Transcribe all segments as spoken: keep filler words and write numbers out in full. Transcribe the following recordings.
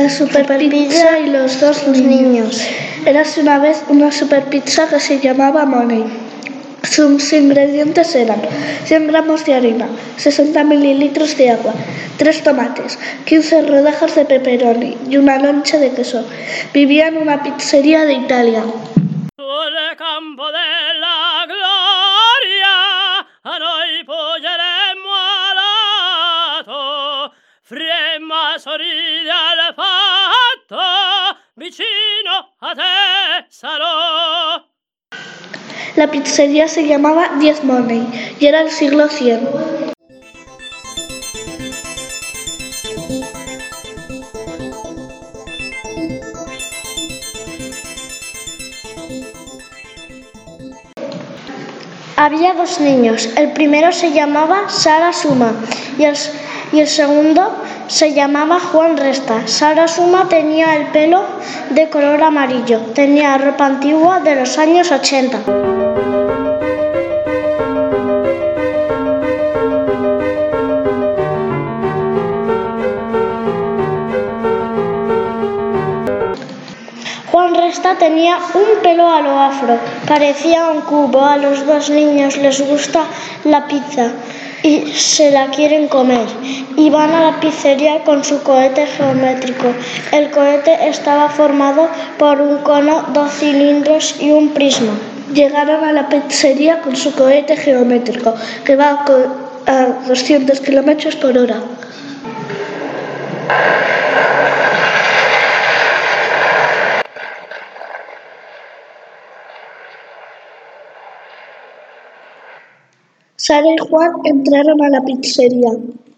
La super pizza y los dos niños. Érase una vez una super pizza que se llamaba Money. Sus ingredientes eran cien gramos de harina, sesenta mililitros de agua, tres tomates, quince rodajas de pepperoni y una loncha de queso. Vivía en una pizzería de Italia. Sul campo della gloria a noi poggeremmo alato, fremma sorride al fatto, vicino a te sarò. La pizzería se llamaba diez Money y era el siglo cien. Había dos niños, el primero se llamaba Sara Suma y el, y el segundo se llamaba Juan Resta. Sara Suma tenía el pelo de color amarillo, tenía ropa antigua de los años ochenta. Juan Resta tenía un pelo a lo afro, parecía un cubo. A los dos niños les gusta la pizza y se la quieren comer, y van a la pizzería con su cohete geométrico. El cohete estaba formado por un cono, dos cilindros y un prisma. Llegaron a la pizzería con su cohete geométrico, que va a doscientos kilómetros por hora. Sara y Juan entraron a la pizzería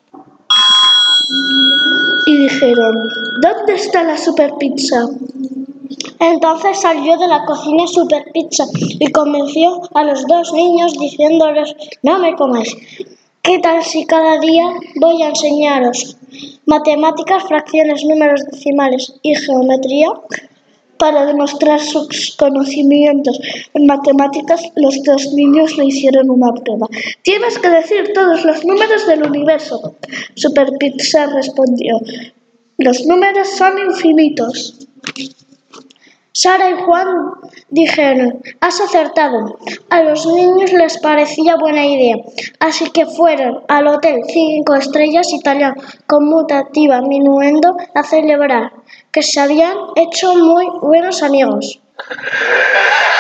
y dijeron: ¿dónde está la super pizza? Entonces salió de la cocina Super Pizza y convenció a los dos niños diciéndoles: no me comáis. ¿Qué tal si cada día voy a enseñaros matemáticas, fracciones, números decimales y geometría? Para demostrar sus conocimientos en matemáticas, los dos niños le hicieron una prueba. Tienes que decir todos los números del universo. Super Pizza respondió: los números son infinitos. Sara y Juan dijeron: has acertado. A los niños les parecía buena idea, así que fueron al Hotel Cinco Estrellas Italiano Conmutativa Minuendo a celebrar que se habían hecho muy buenos amigos.